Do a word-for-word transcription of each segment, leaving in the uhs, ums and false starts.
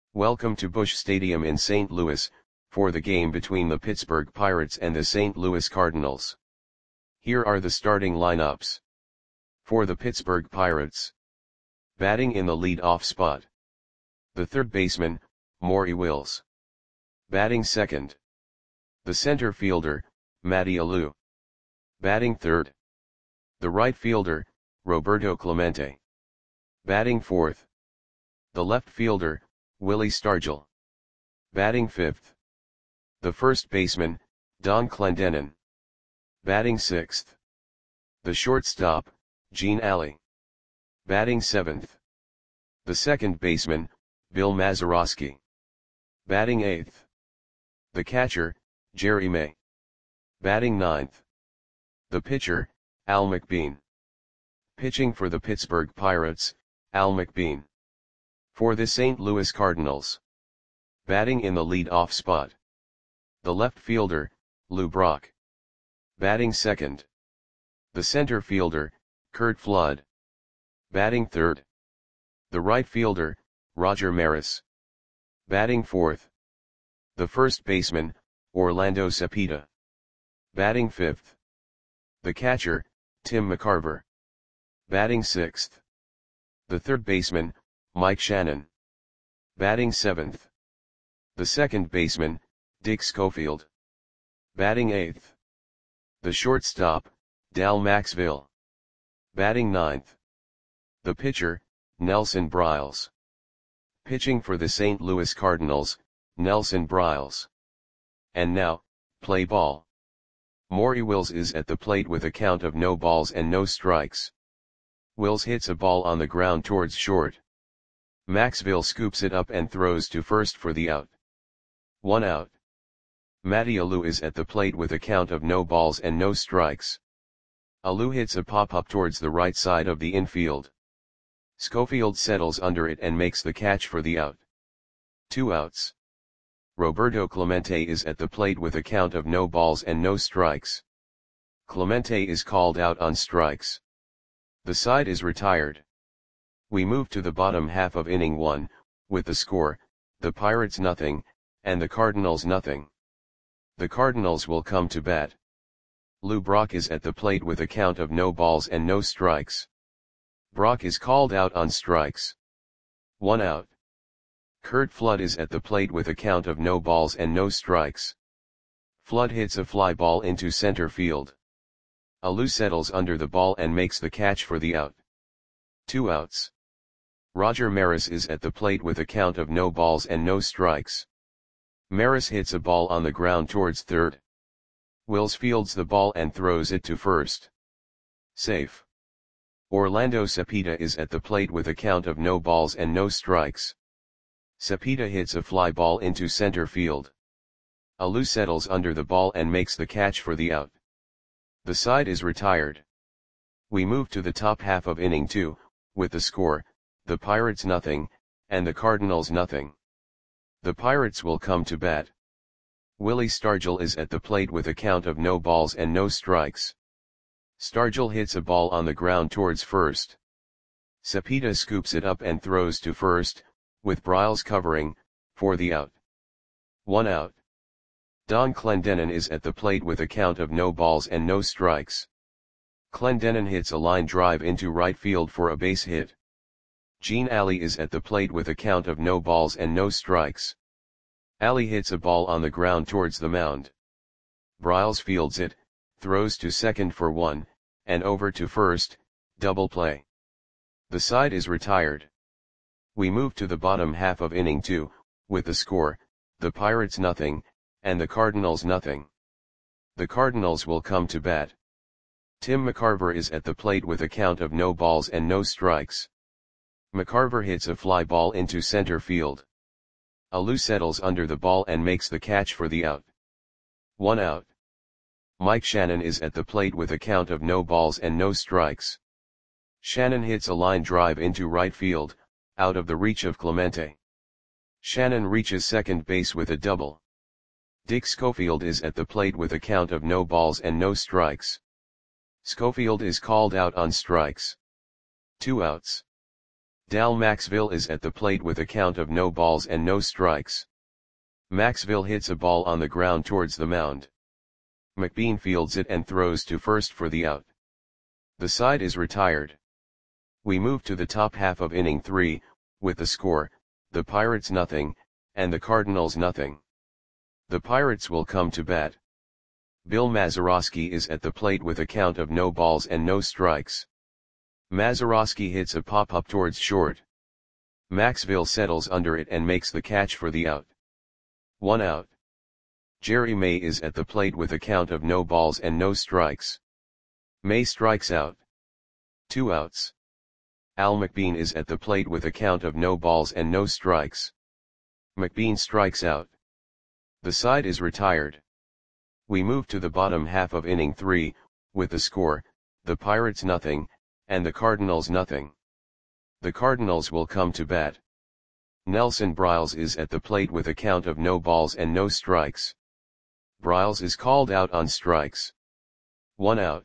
Welcome to Busch Stadium in Saint Louis, for the game between the Pittsburgh Pirates and the Saint Louis Cardinals. Here are the starting lineups. For the Pittsburgh Pirates. Batting in the lead-off spot. The third baseman, Maury Wills. Batting second. The center fielder, Matty Alou. Batting third. The right fielder, Roberto Clemente. Batting fourth. The left fielder, Willie Stargell. Batting fifth. The first baseman, Don Clendenon. Batting sixth. The shortstop, Gene Alley. Batting seventh. The second baseman, Bill Mazeroski. Batting eighth. The catcher, Jerry May. Batting ninth. The pitcher, Al McBean. Pitching for the Pittsburgh Pirates, Al McBean. For the Saint Louis Cardinals. Batting in the lead-off spot. The left fielder, Lou Brock. Batting second. The center fielder, Curt Flood. Batting third. The right fielder, Roger Maris. Batting fourth. The first baseman, Orlando Cepeda. Batting fifth. The catcher, Tim McCarver. Batting sixth. The third baseman, Mike Shannon. Batting seventh. The second baseman, Dick Schofield. Batting eighth. The shortstop, Dal Maxville. Batting ninth. The pitcher, Nelson Briles. Pitching for the Saint Louis Cardinals, Nelson Briles. And now, play ball. Maury Wills is at the plate with a count of no balls and no strikes. Wills hits a ball on the ground towards short. Maxville scoops it up and throws to first for the out. One out. Matty Alou is at the plate with a count of no balls and no strikes. Alou hits a pop-up towards the right side of the infield. Schofield settles under it and makes the catch for the out. Two outs. Roberto Clemente is at the plate with a count of no balls and no strikes. Clemente is called out on strikes. The side is retired. We move to the bottom half of inning one, with the score, the Pirates nothing, and the Cardinals nothing. The Cardinals will come to bat. Lou Brock is at the plate with a count of no balls and no strikes. Brock is called out on strikes. One out. Curt Flood is at the plate with a count of no balls and no strikes. Flood hits a fly ball into center field. Alou settles under the ball and makes the catch for the out. Two outs. Roger Maris is at the plate with a count of no balls and no strikes. Maris hits a ball on the ground towards third. Wills fields the ball and throws it to first. Safe. Orlando Cepeda is at the plate with a count of no balls and no strikes. Cepeda hits a fly ball into center field. Alou settles under the ball and makes the catch for the out. The side is retired. We move to the top half of inning two, with the score, the Pirates nothing, and the Cardinals nothing. The Pirates will come to bat. Willie Stargell is at the plate with a count of no balls and no strikes. Stargell hits a ball on the ground towards first. Cepeda scoops it up and throws to first, with Briles covering, for the out. One out. Don Clendenon is at the plate with a count of no balls and no strikes. Clendenon hits a line drive into right field for a base hit. Gene Alley is at the plate with a count of no balls and no strikes. Alley hits a ball on the ground towards the mound. Briles fields it, throws to second for one, and over to first, double play. The side is retired. We move to the bottom half of inning two, with the score, the Pirates nothing, and the Cardinals nothing. The Cardinals will come to bat. Tim McCarver is at the plate with a count of no balls and no strikes. McCarver hits a fly ball into center field. Alou settles under the ball and makes the catch for the out. One out. Mike Shannon is at the plate with a count of no balls and no strikes. Shannon hits a line drive into right field, out of the reach of Clemente. Shannon reaches second base with a double. Dick Schofield is at the plate with a count of no balls and no strikes. Schofield is called out on strikes. Two outs. Dal Maxville is at the plate with a count of no balls and no strikes. Maxville hits a ball on the ground towards the mound. McBean fields it and throws to first for the out. The side is retired. We move to the top half of inning three, with the score, the Pirates nothing, and the Cardinals nothing. The Pirates will come to bat. Bill Mazeroski is at the plate with a count of no balls and no strikes. Mazeroski hits a pop-up towards short. Maxville settles under it and makes the catch for the out. One out. Jerry May is at the plate with a count of no balls and no strikes. May strikes out. Two outs. Al McBean is at the plate with a count of no balls and no strikes. McBean strikes out. The side is retired. We move to the bottom half of inning three, with the score, the Pirates nothing, and the Cardinals nothing. The Cardinals will come to bat. Nelson Briles is at the plate with a count of no balls and no strikes. Briles is called out on strikes. One out.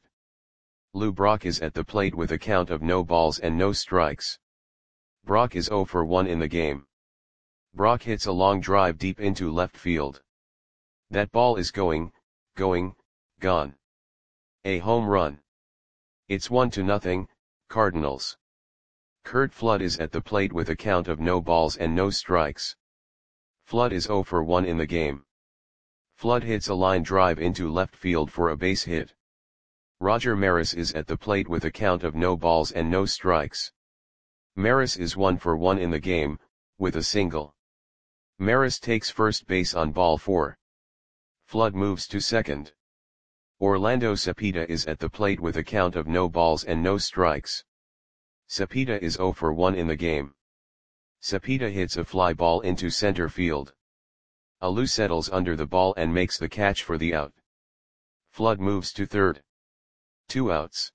Lou Brock is at the plate with a count of no balls and no strikes. Brock is oh for one in the game. Brock hits a long drive deep into left field. That ball is going, going, gone. A home run. It's one to nothing, Cardinals. Curt Flood is at the plate with a count of no balls and no strikes. Flood is oh for one in the game. Flood hits a line drive into left field for a base hit. Roger Maris is at the plate with a count of no balls and no strikes. Maris is one for one in the game, with a single. Maris takes first base on ball four. Flood moves to second. Orlando Cepeda is at the plate with a count of no balls and no strikes. Cepeda is oh for one in the game. Cepeda hits a fly ball into center field. Alou settles under the ball and makes the catch for the out. Flood moves to third. Two outs.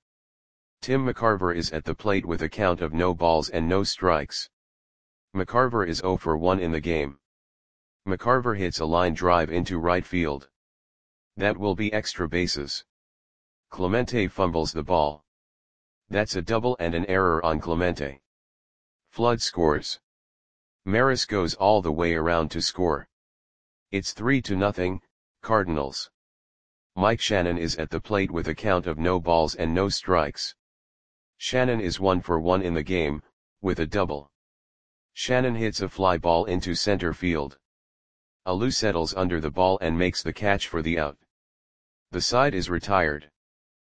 Tim McCarver is at the plate with a count of no balls and no strikes. McCarver is oh for one in the game. McCarver hits a line drive into right field. That will be extra bases. Clemente fumbles the ball. That's a double and an error on Clemente. Flood scores. Maris goes all the way around to score. It's three to nothing, Cardinals. Mike Shannon is at the plate with a count of no balls and no strikes. Shannon is one for one in the game, with a double. Shannon hits a fly ball into center field. Alou settles under the ball and makes the catch for the out. The side is retired.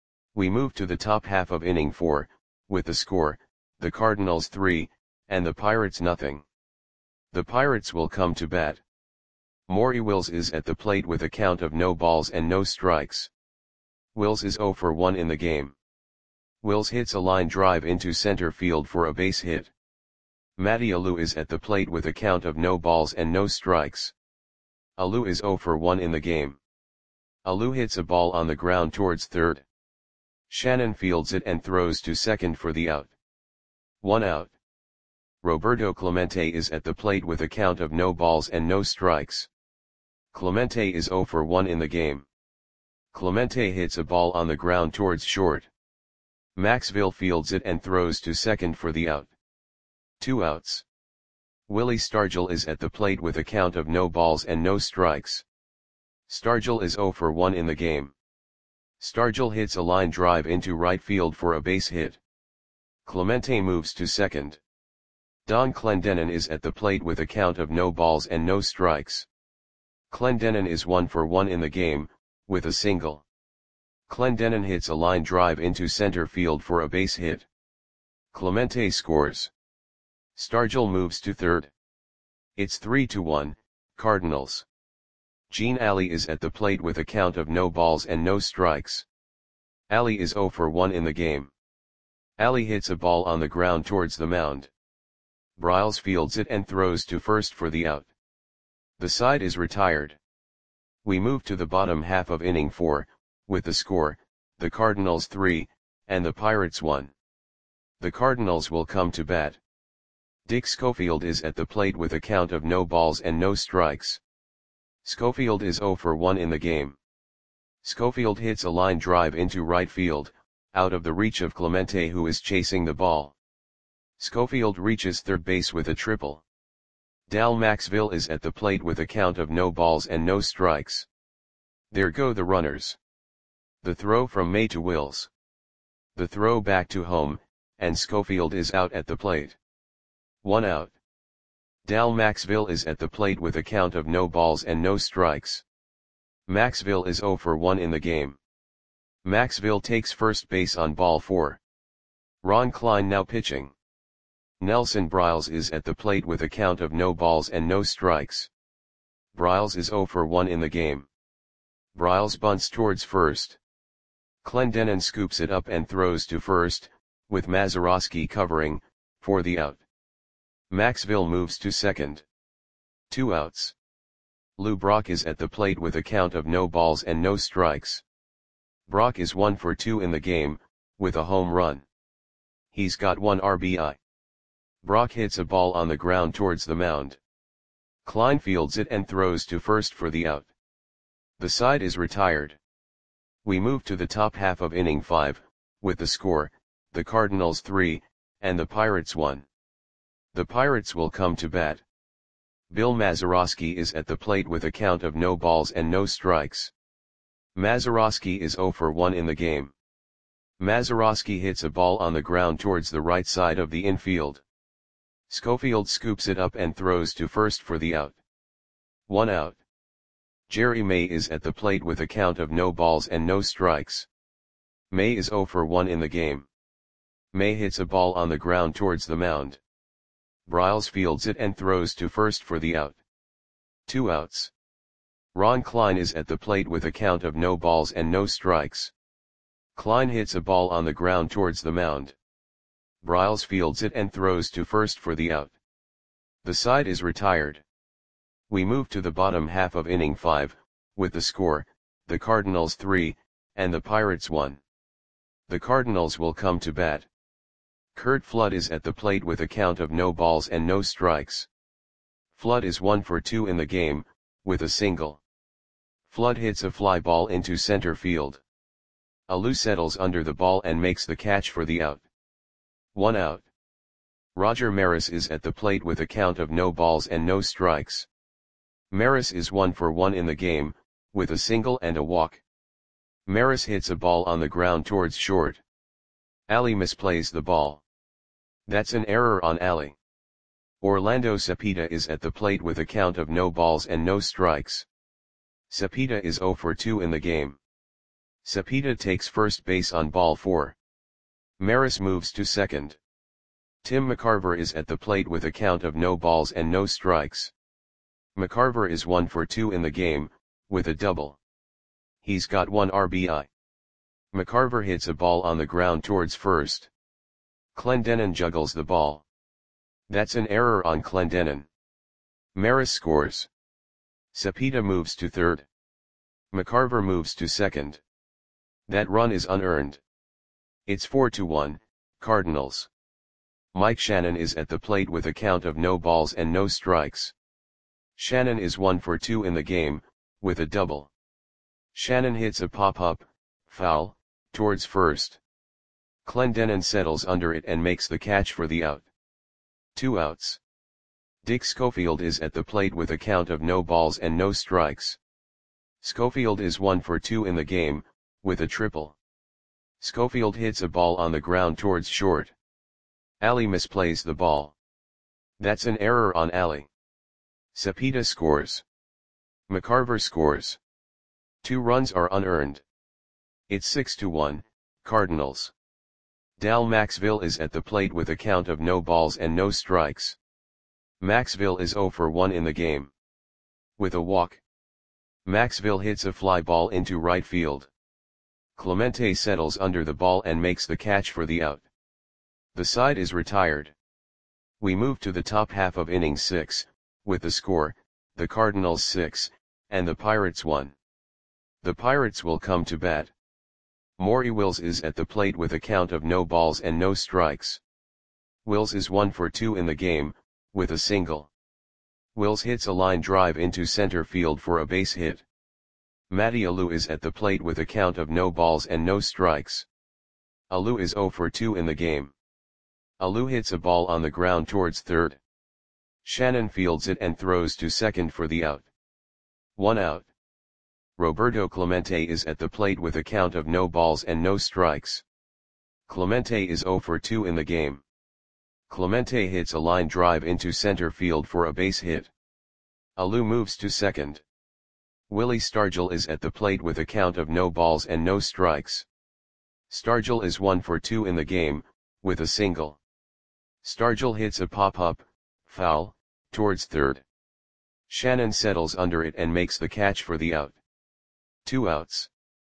We move to the top half of inning four, with the score, the Cardinals three, and the Pirates nothing. The Pirates will come to bat. Maury Wills is at the plate with a count of no balls and no strikes. Wills is oh for one in the game. Wills hits a line drive into center field for a base hit. Matty Alou is at the plate with a count of no balls and no strikes. Alou is oh for one in the game. Alou hits a ball on the ground towards third. Shannon fields it and throws to second for the out. One out. Roberto Clemente is at the plate with a count of no balls and no strikes. Clemente is oh for one in the game. Clemente hits a ball on the ground towards short. Maxville fields it and throws to second for the out. Two outs. Willie Stargell is at the plate with a count of no balls and no strikes. Stargell is oh for one in the game. Stargell hits a line drive into right field for a base hit. Clemente moves to second. Don Clendenon is at the plate with a count of no balls and no strikes. Clendenon is one for one in the game, with a single. Clendenon hits a line drive into center field for a base hit. Clemente scores. Stargell moves to third. It's three to one, Cardinals. Gene Alley is at the plate with a count of no balls and no strikes. Alley is oh for one in the game. Alley hits a ball on the ground towards the mound. Briles fields it and throws to first for the out. The side is retired. We move to the bottom half of inning four, with the score, the Cardinals three, and the Pirates one. The Cardinals will come to bat. Dick Schofield is at the plate with a count of no balls and no strikes. Schofield is oh for one in the game. Schofield hits a line drive into right field, out of the reach of Clemente who is chasing the ball. Schofield reaches third base with a triple. Dal Maxville is at the plate with a count of no balls and no strikes. There go the runners. The throw from May to Wills. The throw back to home, and Schofield is out at the plate. One out. Dal Maxville is at the plate with a count of no balls and no strikes. Maxville is oh for one in the game. Maxville takes first base on ball four. Ron Klein now pitching. Nelson Briles is at the plate with a count of no balls and no strikes. Briles is oh for one in the game. Briles bunts towards first. Clendenon scoops it up and throws to first, with Mazeroski covering, for the out. Maxville moves to second. Two outs. Lou Brock is at the plate with a count of no balls and no strikes. Brock is one for two in the game, with a home run. He's got one R B I. Brock hits a ball on the ground towards the mound. Klein fields it and throws to first for the out. The side is retired. We move to the top half of inning five, with the score, the Cardinals three, and the Pirates one. The Pirates will come to bat. Bill Mazeroski is at the plate with a count of no balls and no strikes. Mazeroski is oh for one in the game. Mazeroski hits a ball on the ground towards the right side of the infield. Schofield scoops it up and throws to first for the out. One out. Jerry May is at the plate with a count of no balls and no strikes. May is oh for one in the game. May hits a ball on the ground towards the mound. Briles fields it and throws to first for the out. Two outs. Ron Klein is at the plate with a count of no balls and no strikes. Klein hits a ball on the ground towards the mound. Briles fields it and throws to first for the out. The side is retired. We move to the bottom half of inning five, with the score, the Cardinals three, and the Pirates one. The Cardinals will come to bat. Curt Flood is at the plate with a count of no balls and no strikes. Flood is one for two in the game, with a single. Flood hits a fly ball into center field. Alou settles under the ball and makes the catch for the out. One out. Roger Maris is at the plate with a count of no balls and no strikes. Maris is one for one in the game, with a single and a walk. Maris hits a ball on the ground towards short. Ali misplays the ball. That's an error on Ali. Orlando Cepeda is at the plate with a count of no balls and no strikes. Cepeda is oh for two in the game. Cepeda takes first base on ball four. Maris moves to second. Tim McCarver is at the plate with a count of no balls and no strikes. McCarver is one for two in the game, with a double. He's got one R B I. McCarver hits a ball on the ground towards first. Clendenon juggles the ball. That's an error on Clendenon. Maris scores. Cepeda moves to third. McCarver moves to second. That run is unearned. It's four to one, Cardinals. Mike Shannon is at the plate with a count of no balls and no strikes. Shannon is one for two in the game, with a double. Shannon hits a pop-up, foul, towards first. Clendenon settles under it and makes the catch for the out. Two outs. Dick Schofield is at the plate with a count of no balls and no strikes. Schofield is one for two in the game, with a triple. Schofield hits a ball on the ground towards short. Ali misplays the ball. That's an error on Ali. Cepeda scores. McCarver scores. Two runs are unearned. It's six to one, Cardinals. Dal Maxville is at the plate with a count of no balls and no strikes. Maxville is oh for one in the game. With a walk. Maxville hits a fly ball into right field. Clemente settles under the ball and makes the catch for the out. The side is retired. We move to the top half of inning six, with the score, the Cardinals six, and the Pirates one. The Pirates will come to bat. Maury Wills is at the plate with a count of no balls and no strikes. Wills is one for two in the game, with a single. Wills hits a line drive into center field for a base hit. Matty Alou is at the plate with a count of no balls and no strikes. Alou is oh for two in the game. Alou hits a ball on the ground towards third. Shannon fields it and throws to second for the out. One out. Roberto Clemente is at the plate with a count of no balls and no strikes. Clemente is zero for two in the game. Clemente hits a line drive into center field for a base hit. Alou moves to second. Willie Stargell is at the plate with a count of no balls and no strikes. Stargell is one for two in the game, with a single. Stargell hits a pop-up, foul, towards third. Shannon settles under it and makes the catch for the out. Two outs.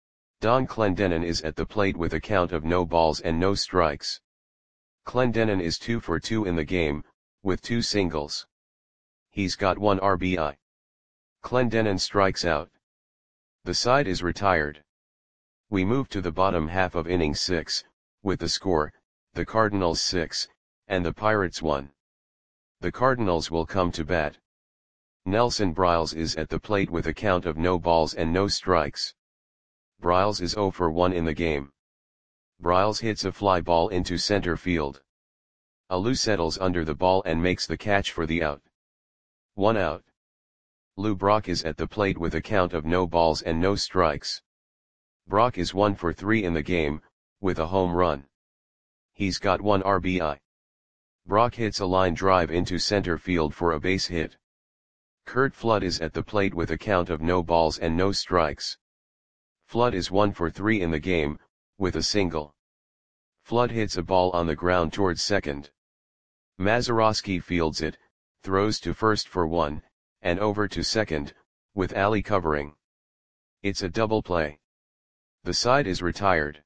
Don Clendenon is at the plate with a count of no balls and no strikes. Clendenon is two for two in the game, with two singles. He's got one R B I. Clendenon strikes out. The side is retired. We move to the bottom half of inning six, with the score, the Cardinals six, and the Pirates one. The Cardinals will come to bat. Nelson Briles is at the plate with a count of no balls and no strikes. Briles is zero for one in the game. Briles hits a fly ball into center field. Alou settles under the ball and makes the catch for the out. One out. Lou Brock is at the plate with a count of no balls and no strikes. Brock is one for three in the game, with a home run. He's got one R B I. Brock hits a line drive into center field for a base hit. Curt Flood is at the plate with a count of no balls and no strikes. Flood is one for three in the game, with a single. Flood hits a ball on the ground towards second. Mazeroski fields it, throws to first for one, and over to second, with Ali covering. It's a double play. The side is retired.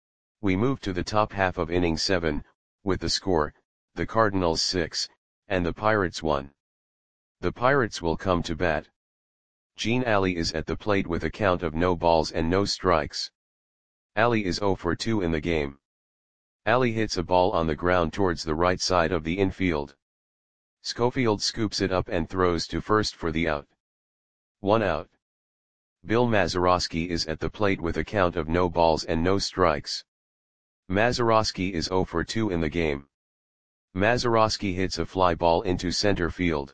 We move to the top half of inning seven, with the score, the Cardinals six, and the Pirates one. The Pirates will come to bat. Gene Ali is at the plate with a count of no balls and no strikes. Ali is zero for two in the game. Ali hits a ball on the ground towards the right side of the infield. Schofield scoops it up and throws to first for the out. One out. Bill Mazeroski is at the plate with a count of no balls and no strikes. Mazeroski is zero for two in the game. Mazeroski hits a fly ball into center field.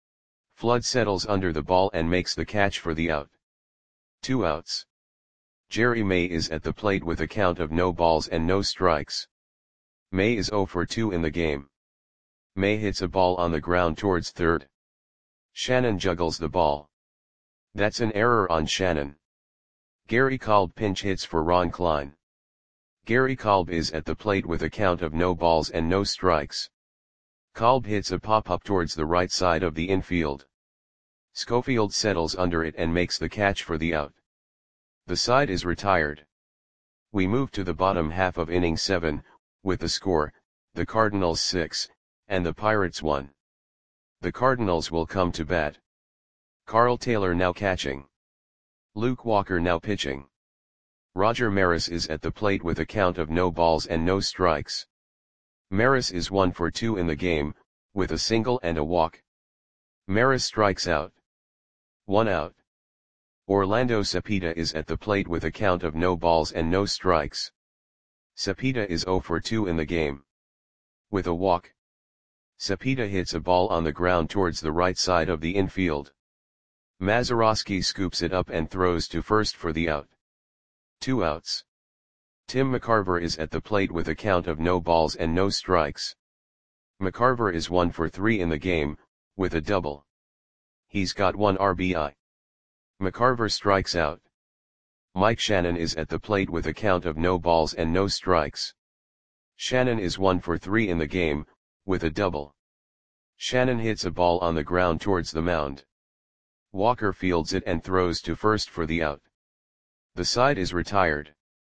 Flood settles under the ball and makes the catch for the out. Two outs. Jerry May is at the plate with a count of no balls and no strikes. May is zero for two in the game. May hits a ball on the ground towards third. Shannon juggles the ball. That's an error on Shannon. Gary Kolb pinch hits for Ron Klein. Gary Kolb is at the plate with a count of no balls and no strikes. Kolb hits a pop-up towards the right side of the infield. Schofield settles under it and makes the catch for the out. The side is retired. We move to the bottom half of inning seven, with the score, the Cardinals six, and the Pirates one. The Cardinals will come to bat. Carl Taylor now catching. Luke Walker now pitching. Roger Maris is at the plate with a count of no balls and no strikes. Maris is one for two in the game, with a single and a walk. Maris strikes out. One out. Orlando Cepeda is at the plate with a count of no balls and no strikes. Cepeda is zero for two in the game. With a walk. Cepeda hits a ball on the ground towards the right side of the infield. Mazeroski scoops it up and throws to first for the out. Two outs. Tim McCarver is at the plate with a count of no balls and no strikes. McCarver is one for three in the game, with a double. He's got one R B I. McCarver strikes out. Mike Shannon is at the plate with a count of no balls and no strikes. Shannon is one for three in the game, with a double. Shannon hits a ball on the ground towards the mound. Walker fields it and throws to first for the out. The side is retired.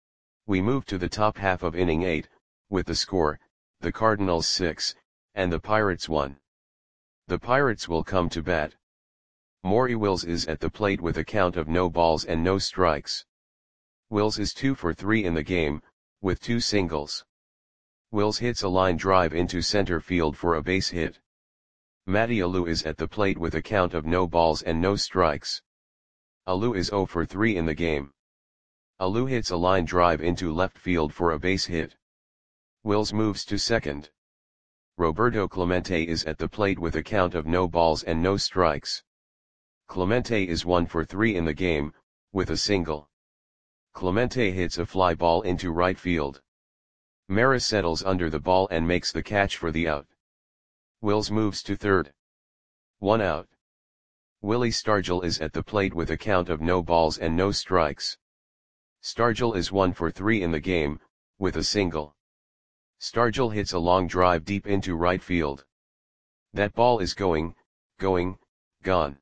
We move to the top half of inning eight, with the score, the Cardinals six, and the Pirates one. The Pirates will come to bat. Maury Wills is at the plate with a count of no balls and no strikes. Wills is two for three in the game, with two singles. Wills hits a line drive into center field for a base hit. Matty Alou is at the plate with a count of no balls and no strikes. Alou is zero for three in the game. Alou hits a line drive into left field for a base hit. Wills moves to second. Roberto Clemente is at the plate with a count of no balls and no strikes. Clemente is one for three in the game, with a single. Clemente hits a fly ball into right field. Maris settles under the ball and makes the catch for the out. Wills moves to third. One out. Willie Stargell is at the plate with a count of no balls and no strikes. Stargell is one for three in the game, with a single. Stargell hits a long drive deep into right field. That ball is going, going, gone.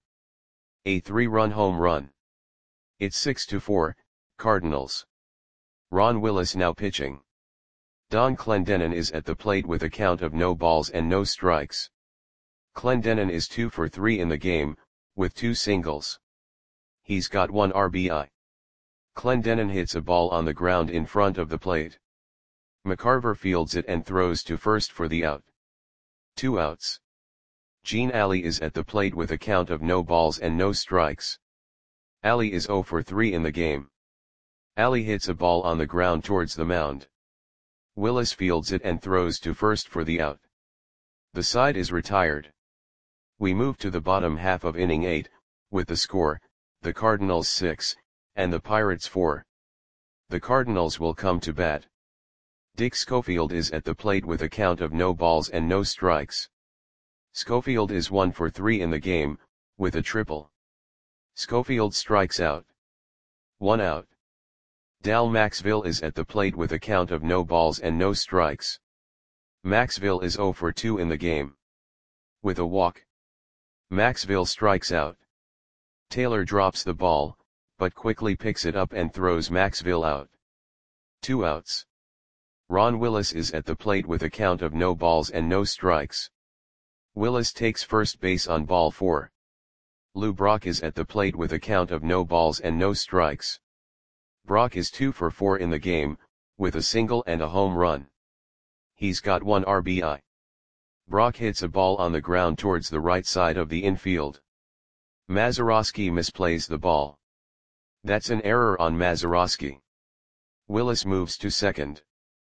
A three-run home run. It's six to four, Cardinals. Ron Willis now pitching. Don Clendenon is at the plate with a count of no balls and no strikes. Clendenon is two for three in the game, with two singles. He's got one R B I. Clendenon hits a ball on the ground in front of the plate. McCarver fields it and throws to first for the out. Two outs. Gene Alley is at the plate with a count of no balls and no strikes. Alley is zero for three in the game. Alley hits a ball on the ground towards the mound. Willis fields it and throws to first for the out. The side is retired. We move to the bottom half of inning eight, with the score, the Cardinals six, and the Pirates four. The Cardinals will come to bat. Dick Schofield is at the plate with a count of no balls and no strikes. Schofield is one for three in the game, with a triple. Schofield strikes out. One out. Dal Maxville is at the plate with a count of no balls and no strikes. Maxville is zero for two in the game. With a walk. Maxville strikes out. Taylor drops the ball, but quickly picks it up and throws Maxville out. Two outs. Ron Willis is at the plate with a count of no balls and no strikes. Willis takes first base on ball four. Lou Brock is at the plate with a count of no balls and no strikes. Brock is two for four in the game, with a single and a home run. He's got one R B I. Brock hits a ball on the ground towards the right side of the infield. Mazeroski misplays the ball. That's an error on Mazeroski. Willis moves to second.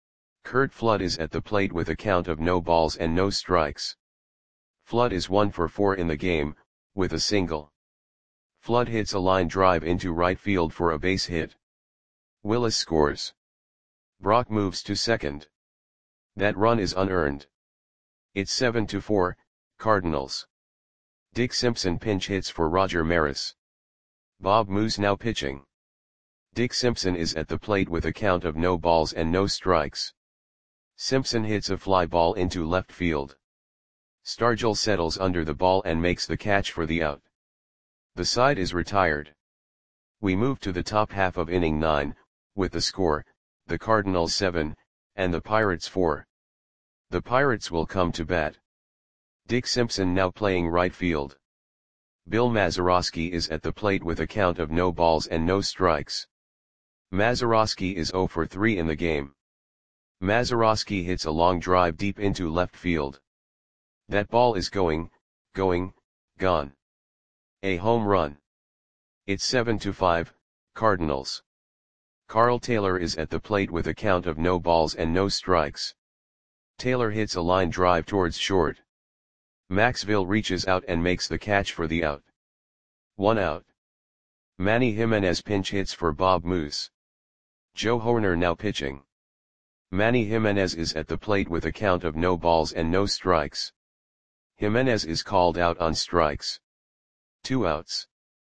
Curt Flood is at the plate with a count of no balls and no strikes. Flood is one for four in the game, with a single. Flood hits a line drive into right field for a base hit. Willis scores. Brock moves to second. That run is unearned. It's seven to four, Cardinals. Dick Simpson pinch hits for Roger Maris. Bob Moose now pitching. Dick Simpson is at the plate with a count of no balls and no strikes. Simpson hits a fly ball into left field. Stargell settles under the ball and makes the catch for the out. The side is retired. We move to the top half of inning nine, with the score, the Cardinals seven, and the Pirates four. The Pirates will come to bat. Dick Simpson now playing right field. Bill Mazeroski is at the plate with a count of no balls and no strikes. Mazeroski is zero for three in the game. Mazeroski hits a long drive deep into left field. That ball is going, going, gone. A home run. It's seven to five, Cardinals. Carl Taylor is at the plate with a count of no balls and no strikes. Taylor hits a line drive towards short. Maxville reaches out and makes the catch for the out. One out. Manny Jimenez pinch hits for Bob Moose. Joe Horner now pitching. Manny Jimenez is at the plate with a count of no balls and no strikes. Jimenez is called out on strikes. Two outs.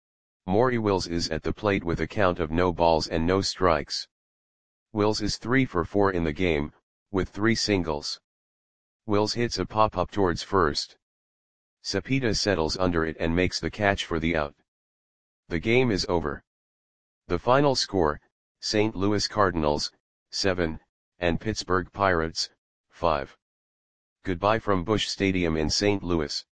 Maury Wills is at the plate with a count of no balls and no strikes. Wills is three for four in the game, with three singles. Wills hits a pop-up towards first. Cepeda settles under it and makes the catch for the out. The game is over. The final score, Saint Louis Cardinals, seven, and Pittsburgh Pirates, five. Goodbye from Busch Stadium in Saint Louis.